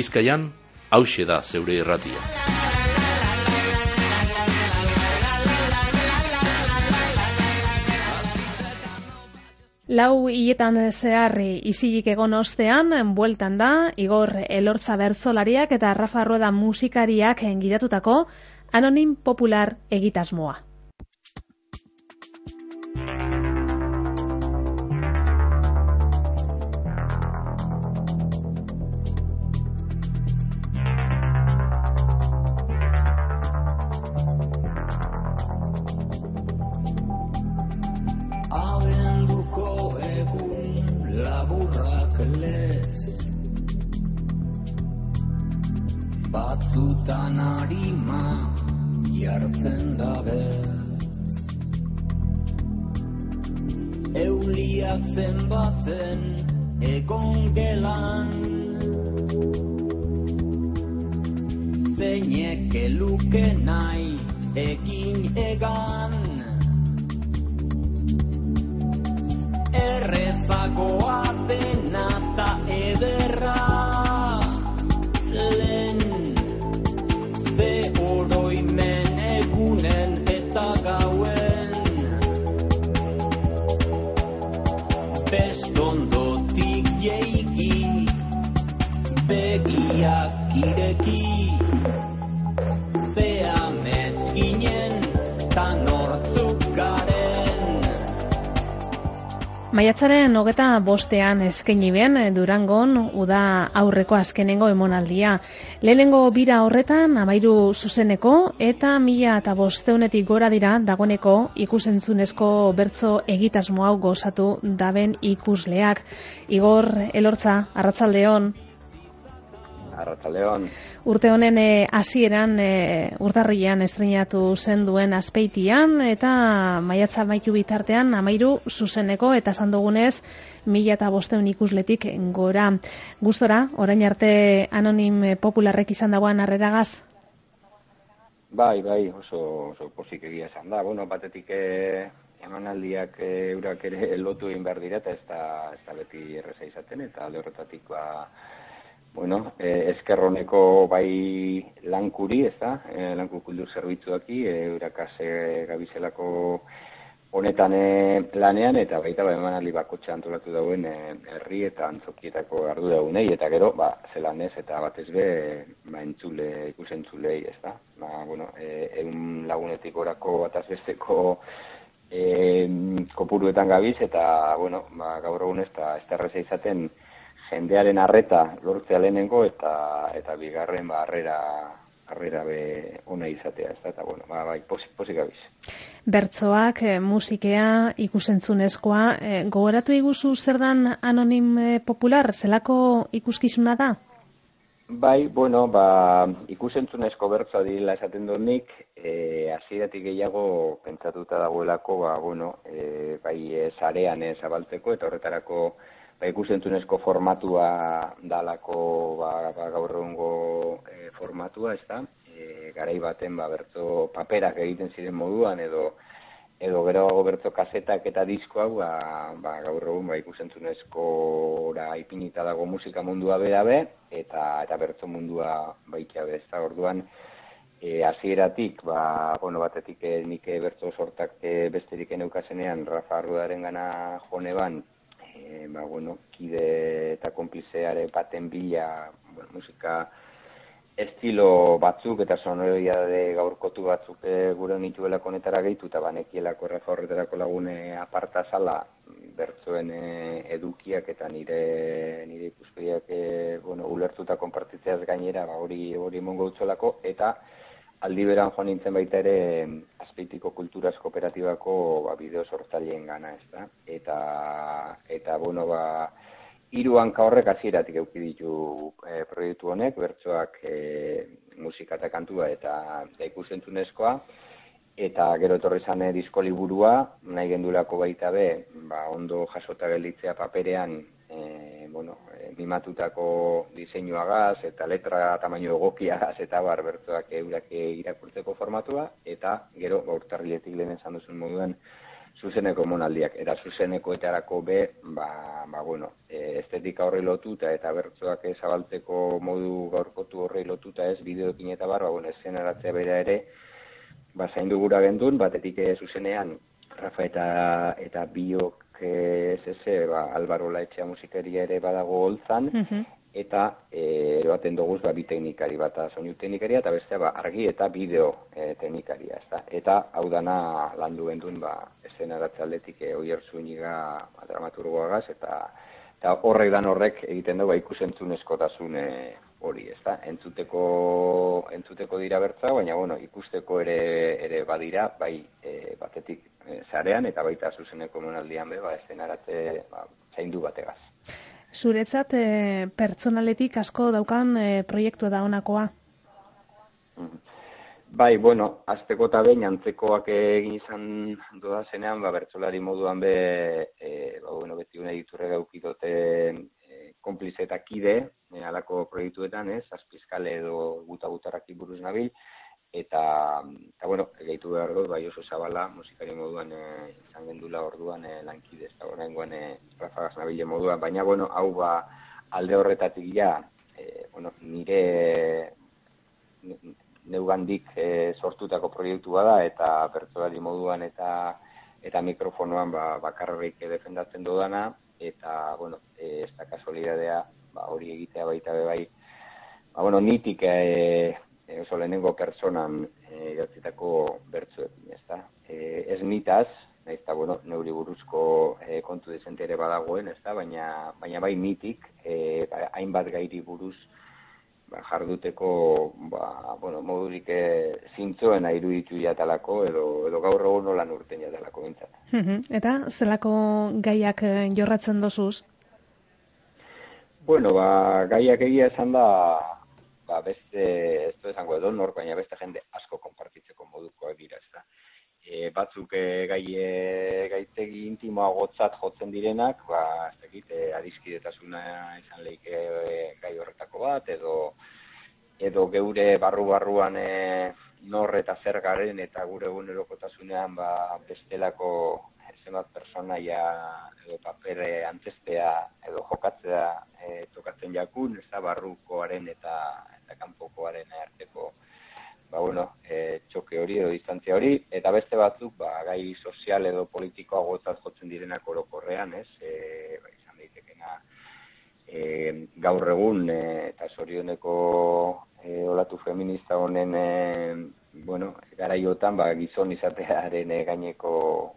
Bizkaian, hauxe da zeure irratia. Lau hiletan zehar isilik egon ostean, bueltan da, Igor Elortza bertsolariak eta Rafa Rueda musikariak gidatutako Anonim Popular egitasmoa. Batzutan arima jartzen dabe, euliak zenbatzen egon gelan, zeinek eluke nahi egin egan, errezagoa dena ta ederra, lehen ze oroimen egunen eta gauen, bestondotik jeiki, begiak ireki, ze amets ginen ta nortzuk garen. Maiatzaren 25ean eskaini ben Durangon uda aurreko azkenengo emonaldia. Lehenengo bira horretan 13 zuzeneko eta 1500etik gora dira dagoeneko ikusentzunezko bertso egitasmo hau gozatu daben ikusleak. Igor Elortza, arratsaldeon. Arratsaldeon. Urte honen hasieran urtarrilean estreinatu zen duen Azpeitian eta maiatza amaitu bitartean 13 zuzeneko eta esan dugunez 1500 ikusletik gora. Gustora, orain arte Anonim Popularrek izan dagoen harreragaz? Bai, oso pozik egia esan da. Bueno, batetik emanaldiak eurak ere lotu egin behar dira eta ez da beti erreza izaten eta alde horretatik bueno, eskerroneko bai lankuri, ez da, lanku kultur zerbitzuaki, eurakaz gabizelako honetan lanean, eta baita emanaldi bakotxa antolatu dauen herri eta antzokietako arduragunei, eta gero, zelanez eta batez be, ikusentzulei, ez da. Bueno, 100 lagunetik orako bataz besteko kopuruetan gabiz, eta, bueno, gaur egun ez da erreza izaten, jendearen arreta lortzea lehenengo eta bigarren harrera be ona izatea, ez da, eta bueno, pozik gabiz. Bertsoak, musikea, ikusentzunezkoa, gogoratu iguzu zer dan Anonim Popular, zelako ikuskizuna da? Bai, bueno, ikusentzunezko bertsoa direla esaten dut nik, hasieratik gehiago pentsatuta dagoelako, bai sarean zabaltzeko eta horretarako ikusentzunezko formatua dalako gaur egungo formatua, ez da? Garai baten bertso paperak egiten ziren moduan edo geroago bertso kasetak eta disko hau gaur egun ikusentzunezkora ipinita dago musika mundua berabe eta bertso mundua baita be, ez da? Orduan hasieratik batetik nik bertso sortak besterik eneukazenean Rafa Ruedaren gana joneban kide eta konplizeare baten bila musika estilo batzuk eta sonoriade gaurkotu batzuk gure nituelako honetara gehitu eta banekielako Rafa horretarako lagune aparta zala bertsoen edukiak eta nire ikuspegiak ulertuta konpartitzeaz gainera hori emongo utzolako eta aldi beran joan nintzen baita ere Azpeitiko Kulturaz Kooperatibako bideo sortzaileen gana, ez da? Eta hiru hanka horrek hasieratik eduki ditu proiektu honek, bertsoak musika eta kantua eta ikusentzunezkoa, eta gero etorri zan disko liburua, nahi gendulako baita be, ondo jasota gelditzea paperean, mimatutako diseinuagaz eta letra tamaino egokiagaz eta bertsoak eurak irakurtzeko formatua, eta gero urtarriletik lehen esan duzun moduan zuzeneko emanaldiak, eta zuzenekoetarako be, bueno, estetika horri lotuta eta bertsoak zabaltzeko modu gaurkotu horri lotuta ez, bideoekin eta bueno, eszenaratzea bera ere, zaindu gura gendun, batetik zuzenean, Rafa eta Biok SS, Albaro Laetxea musikeria ere badago holtzan, eta eroaten doguz bi teknikari bat, soinu teknikaria, eta bestea argi eta bideo teknikaria, ezta. Eta hau dana landu gendun, eszenaratze aldetik Oier Zuniga dramaturgoagaz, eta horrek egiten dugu ikusentzunezkotasun hori, ezta. Entzuteko dira bertza, baina bueno, ikusteko ere badira, bai batetik sarean eta baita zuzeneko emanaldian be, eszenaratze zaindu bategaz. Zuretzat pertsonaletik asko daukan proiektua da honakoa? Bai, bueno, azteko eta behin antzekoak egin izan dodazenean, bertsolari moduan be, beti une diturre gaukidote konplize eta kide, halako proiektuetan, Azpizkale edo gutarraki buruz nabil, eta bueno, gehitu behar dut, bai oso zabala, musikari moduan izan gendula orduan lankide, ez da horrengoan Rafagaz nabile moduan, baina bueno, hau alde horretatik nire neugandik sortutako proiektua da, eta bertsolari moduan eta mikrofonoan bakarrik defendatzen dudana, eta bueno, ez da kasualidadea hori egitea baita bai, nitik oso lehenengo personan idatzitako bertsoekin, ezta. Ez nitaz, ezta, bueno, neuri buruzko kontu dezente ere badagoen, ezta, baina bai nitik, hainbat gairi buruz jarduteko, modurik zintzoena iruditu jatalako, edo gaur egun nolan urten jatalako bintzat. Eta zelako gaiak jorratzen dozuz? Bueno, gaiak egia esan da, beste, ez du esango edo nor, baina beste jende asko konpartitzeko modukoak dira, ez da. Batzuk gaitegi intimoagotzat jotzen direnak, ez dakit, adiskidetasuna izan leike gai horretako bat, edo geure barruan nor eta zer garen eta gure egunerokotasunean bestelako zenbat personaia edo papere antzestea edo jokatzea tokatzen jakun, ez da barrukoaren eta kanpokoaren arteko txoke hori edo distantzia hori, eta beste batzuk gai sozial edo politikoagotzat jotzen direnak orokorrean, izan daitekena gaur egun eta zorioneko olatu feminista honen garaiotan gizon izatearen gaineko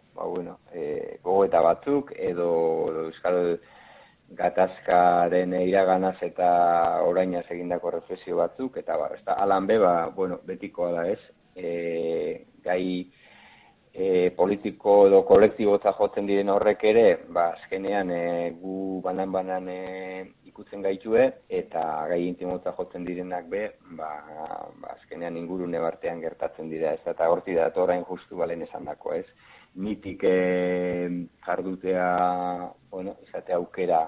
gogoeta batzuk edo euskal gatazkaren iraganaz eta orainaz egindako reflexio batzuk, eta alan be, betikoa da ez, gai politiko edo kolektibotza jotzen diren horrek ere, azkenean gu banan ikutzen gaitue, eta gai intimotza jotzen direnak be, azkenean ingurune bartean gertatzen dira, ez, eta horti da orain justu balen esan dako, ez. Nitik jardutea, izate aukera,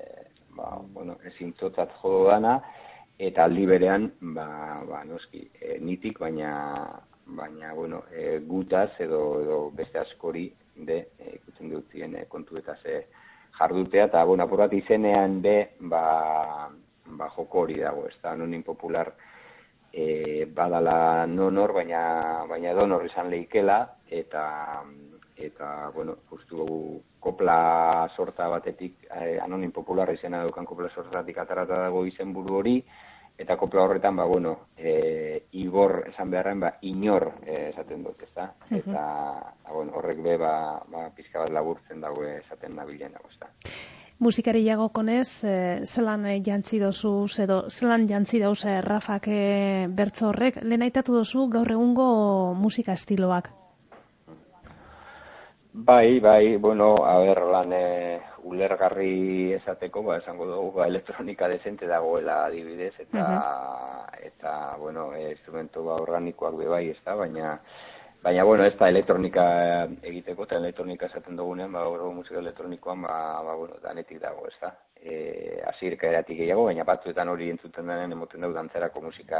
ezintzotzat jodo dana, eta aldi berean, noski, nitik, baina gutaz edo beste askori ikutzen dutzien kontuetaz jardutea, eta apur bat izenean be, joko hori dago, ez da, nonin popular badala nonor, baina donor izan lehikela, eta justu kopla sorta batetik, anonin popular izena daukan kopla sortatik atarata dago izenburu hori, eta kopla horretan, Igor esan beharren, inor esaten dut, ezta? Eta, horrek be, pizka bat laburtzen dago esaten nabilen dago, ezta? Musikari jagokonez, zelan jantzi dozuz, edo zelan jantzi dauz Rafak bertso horrek, lehen aitatu dozu gaur egungo musika estiloak? Bai, lan ulergarri esateko, esango dugu, elektronika desente dagoela adibidez, eta instrumento organikoak bai, ez da, baina, ez da elektronika egiteko, eta elektronika esaten dugunean, musika elektronikoan, danetik dago, ez da. Azirka eratik gehiago, baina batzuetan hori entzuten denen emoten dugu dantzerako musika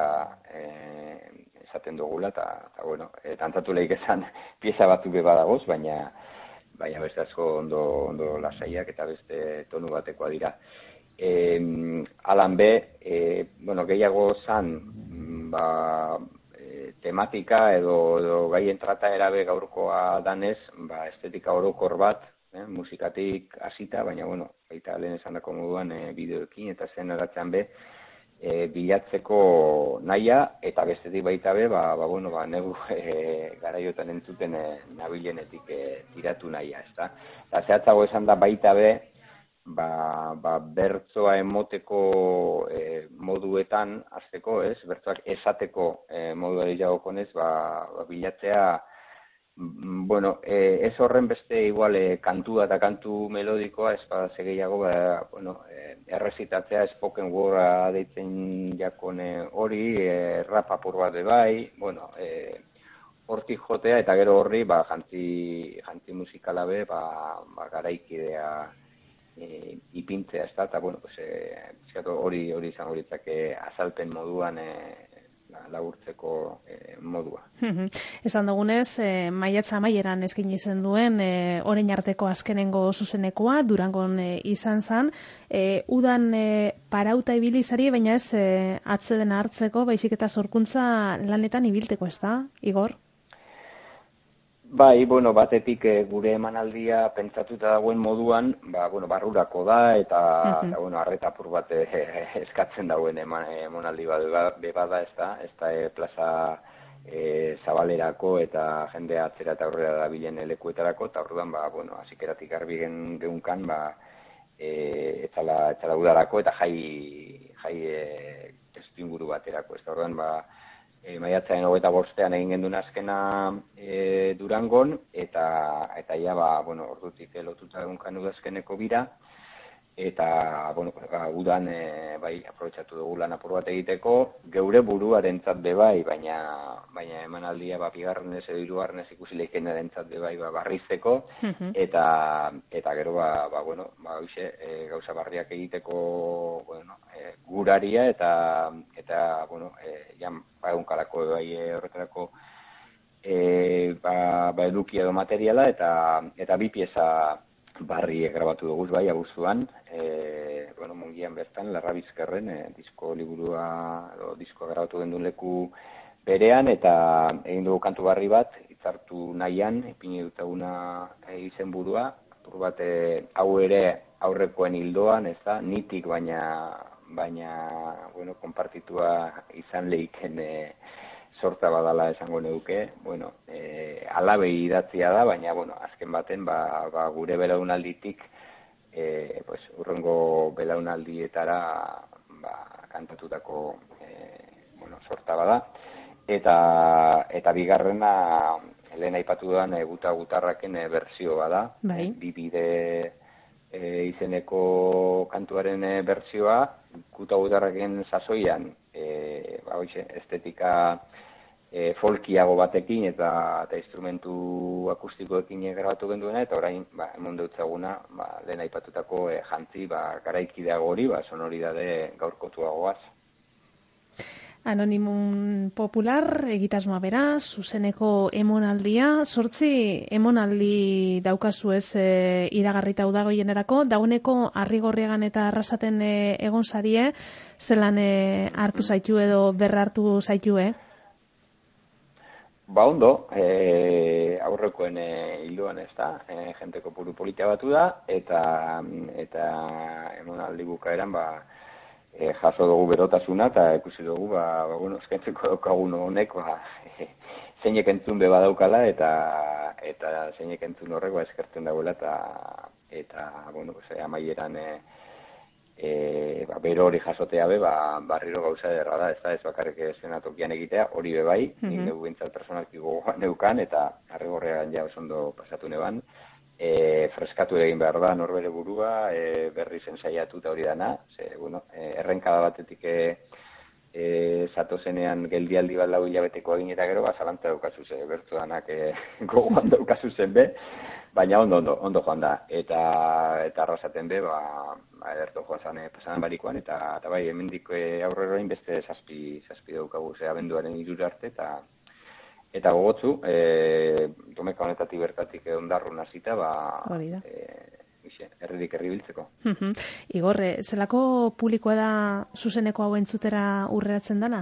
esaten dugula, eta dantzatu lehik esan pieza batzuk badagoz, baina baina beste asko ondo lasaiak eta beste tonu batekoa dira. Alan B, gehiago zan, tematika edo gaien trataera be gaurkoa danez, estetika orokor bat, musikatik hasita, baina baita lehen esandako moduan bideoekin eta zen eratzean be, bilatzeko nahia, eta bestetik baita be, negu garaiotan entzuten nabilenetik tiratu nahia, ezta? Eta zehatzago esan da baita be, bertsoa emoteko moduetan hasteko, ez? Bertsoak esateko moduari jagokonez, bilatzea, ez horren beste igual kantua eta kantu melodikoa, ez gehiago, errezitatzea spoken word deitzen jakone hori, rap apur bat bai, hortik jotea eta gero horri, jantzi musikala be, garaikidea ipintzea, ez da, eta hori izango ditzake azalpen moduan laburtzeko modua. Esan dugunez, maiatza amaieran eskaini izan duen orain arteko azkenengo zuzenekoa, Durangon izan zen, udan parauta ibilizari, baina ez atzedena hartzeko, baizik eta sorkuntza lanetan ibilteko, ez da, Igor? Bai, batetik gure emanaldia pentsatuta dagoen moduan, barrurako da eta arreta apur bat eskatzen dagoen emanaldi bat bada, ez da plaza zabalerako eta jendea atzera eta aurrera dabilen lekuetarako, eta orduan, hasikeratik garbi geunkan, etzala udarako eta jai testuinguru baterako, ez da orduan, maiatzaren 25ean egin genduen azkena Durangon, eta ordutik lotuta egunkan udazkeneko bira, eta udan aprobetxatu dugu lan apur bat egiteko, geure buruarentzat bai, baina emanaldia bigarrenez edo hirugarrenez ikusi leikenarentzat bai barrizteko, eta gero gauza barriak egiteko guraria eta egunkalako horretarako eduki edo materiala eta bi pieza barri grabatu dugu bai abuztuan, Mungian bertan Larra Bizkarren disko liburua edo diskoa grabatu gendun leku berean, eta egin dugu kantu barri bat hitzartu nahian ipini dutaguna izenburua, apur bat hau ere aurrekoen hildoan, ez da, nitik baina konpartitua izan lehiken sorta badala esango neuke, alabei idatzia da, baina, azken baten, gure belaunalditik, urrengo belaunaldietara, kantatutako, sorta bada, eta bigarrena, lehen aipatu dudan, gutarraken berzio bada, bibide izeneko kantuaren berzioa, gutarraken sasoian, estetika folkiago batekin eta instrumentu akustikoekin grabatu genduena, eta orain emon deutzaguna lehen aipatutako jantzi garaikideago hori, sonoridade gaurkotuagoaz. Anonimun Popular, egitasmoa bera, zuzeneko emonaldia, 8 emonaldi daukazu ez iragarrita udagoienerako, dauneko Arrigorriagan eta Arrasaten egon zarie, zelan hartu zaitu edo berrartu zaitu, Ondo, aurrekoen hildoan ez da, jente kopuru politia batu da, eta emonaldi bukaeran, jaso dugu berotasuna, eta ikusi dugu, eskaintzeko daukagun honek, zeinek entzun beba daukala, eta zeinek entzun horrek, eskertzen dagoela, eta amaieran, bero hori jasotea be, barriro gauza derra da, ez bakarrik eszenatokian egitea, hori be bai, neu bintzat personalki gogoan neukan, eta Arrigorriagan ja osondo pasatu neban, freskatu egin behar da norbere burua, berri ensaiatu eta hori dana, errenkada batetik zatozenean geldialdi bat lau hilabeteko egin eta gero, zalantza daukazu zen, bertzu danak gogoan daukazu zen be, baina ondo joan da, eta Arrasaten be, ederto joan zan pasadan barikoan, eta bai, hemendik aurreroin beste zazpi daukagu, abenduaren 3 arte, Eta gogotzu, domeka honetatik bertatik ondarrun hasita, herririk herri biltzeko. Igor, zelako publikoa da zuzeneko hau entzutera urreratzen dana?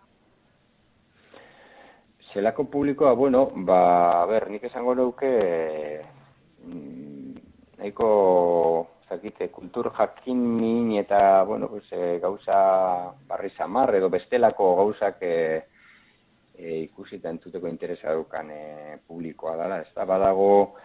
Zelako publikoa, nik esango nuke nahiko kultur jakin min eta, gauza barri samar edo bestelako gauzak ikusita entzuteko interesa dukan publikoa dela. Ez da, badago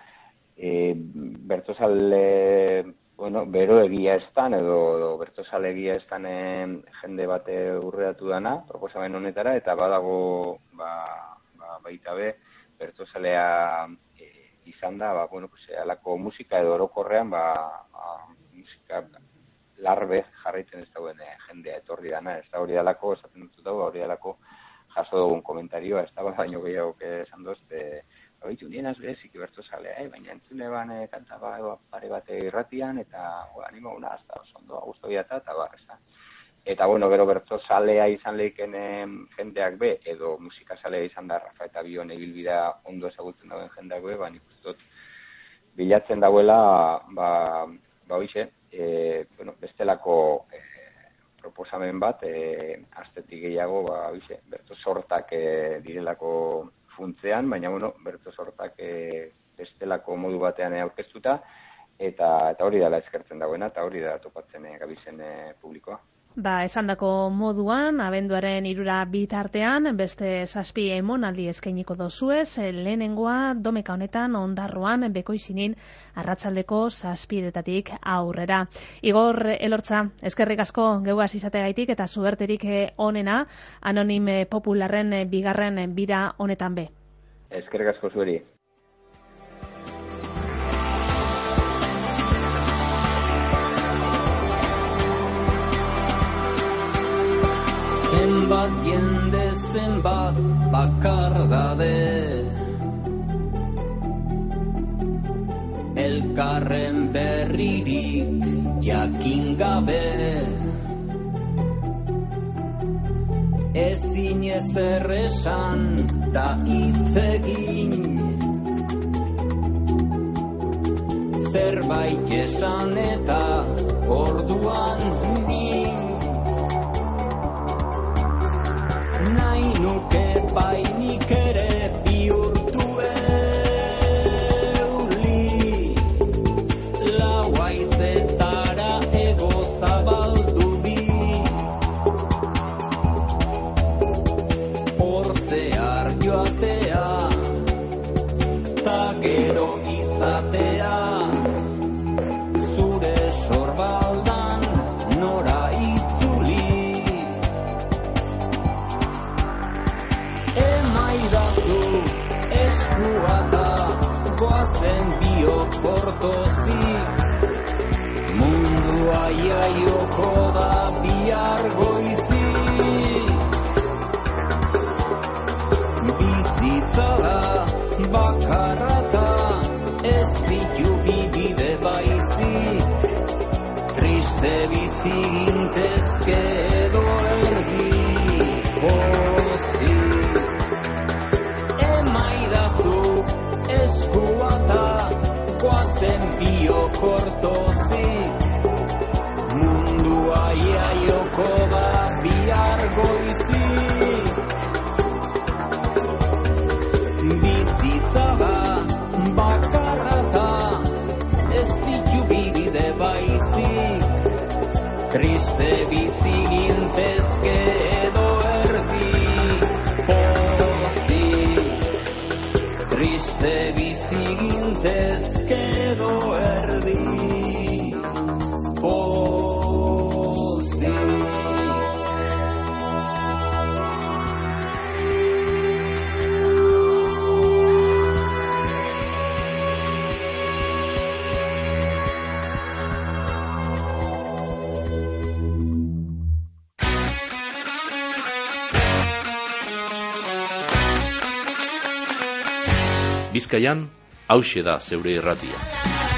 bertsozale, bero egia estan edo bertsozale egia estan jende bate urreatu dana, proposamen honetara, eta badago baita be, bertsozalea izan da, alako musika edo orokorrean, musika larbe jarraitzen ez dauen jendea etorri dana, ez da hori dalako, esaten dut dago, hori dalako jaso dugun komentarioa, ez da baino gehiago esan doz, nien azbezik bertsozalea, baina entzune ban kanta pare bate irratian, eta animo una, ez da, ondo, guztoia eta barreza. Eta, gero bertsozalea izan lehiken jendeak be, edo musikazalea izan da Rafa eta Bion ibilbidea ondo ezagutzen dauen jendeak be, nik uste dut bilatzen dauela, bestelako proposamen bat, astetik gehiago, bertso sortak direlako funtzean, baina, bertso sortak bestelako modu batean aurkeztuta, eta hori dela eskertzen dagoena, eta hori da topatzen gabizen publikoa. Esandako moduan, abenduaren 3 bitartean, beste 7 emonaldi eskainiko dozuez, lehenengoa domeka honetan ondarroan bekoizinin arratsaldeko 7:00 aurrera. Igor Elortza, eskerrik asko geugaz izateagaitik eta suerterik onena Anonim Popularren 2. bira honetan be. Eskerrik asko zueri. Zenbat jende, zenbat bakardade, elkarren berririk jakin gabe, ezin ezer esan ta hitz egin, zerbait esan eta orduan min. Nahi nuke bainik ere bihurtu euli, lau haizetara ego zabaldu bi, hor zehar joatea, ta gero izatea, zure sorbaldan nora itzuli. Goazen biok portozik, mundua iaioko da bihar goizik. Bizitza da bakarrata, ez ditu bibide baizik, triste bizi gintezke edo erdi pozik. Emaidazu eskuata, goazen biokortozik, mundua iaioko da bihar goizik. Bizitza da bakarrata, ez ditu bibide baizik, triste bizi gintezke edo erdi pozik. Triste bizi gintezke edo erdi pozik. Bizkaian, hauxe da zeure irratia.